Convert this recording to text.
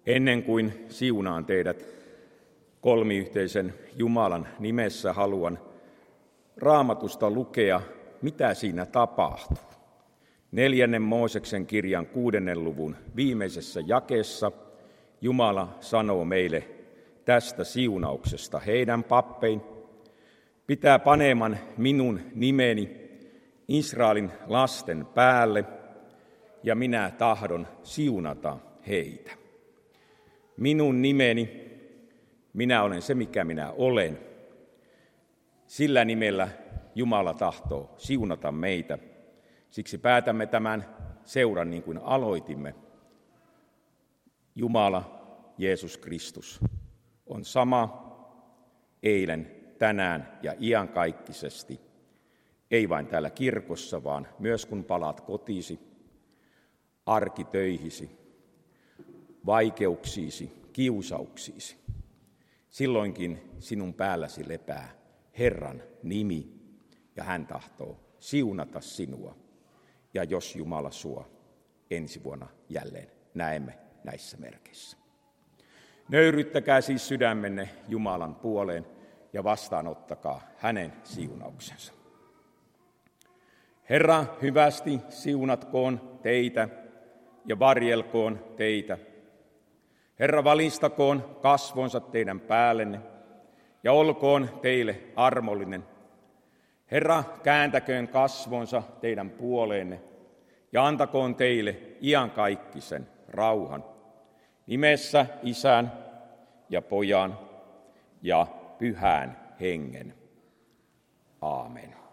Ennen kuin siunaan teidät kolmiyhteisen Jumalan nimessä, haluan Raamatusta lukea, mitä siinä tapahtuu. 4. Mooseksen kirjan 6. luvun viimeisessä jakeessa Jumala sanoo meille tästä siunauksesta: heidän pappein pitää paneman minun nimeni Israelin lasten päälle, ja minä tahdon siunata heitä. Minun nimeni, minä olen se, mikä minä olen. Sillä nimellä Jumala tahtoo siunata meitä. Siksi päätämme tämän seuran niin kuin aloitimme. Jumala, Jeesus Kristus, on sama eilen, tänään ja iankaikkisesti. Ei vain täällä kirkossa, vaan myös kun palaat kotiisi, arkitöihisi, vaikeuksiisi, kiusauksiisi. Silloinkin sinun päälläsi lepää Herran nimi, ja hän tahtoo siunata sinua. Ja jos Jumala suo, ensi vuonna jälleen näemme näissä merkeissä. Nöyryyttäkää siis sydämenne Jumalan puoleen ja vastaanottakaa hänen siunauksensa. Herra hyvästi siunatkoon teitä ja varjelkoon teitä. Herra valistakoon kasvonsa teidän päällenne ja olkoon teille armollinen. Herra kääntäköön kasvonsa teidän puoleenne ja antakoon teille iankaikkisen rauhan. Nimessä Isän ja Pojan ja Pyhän Hengen. Aamen.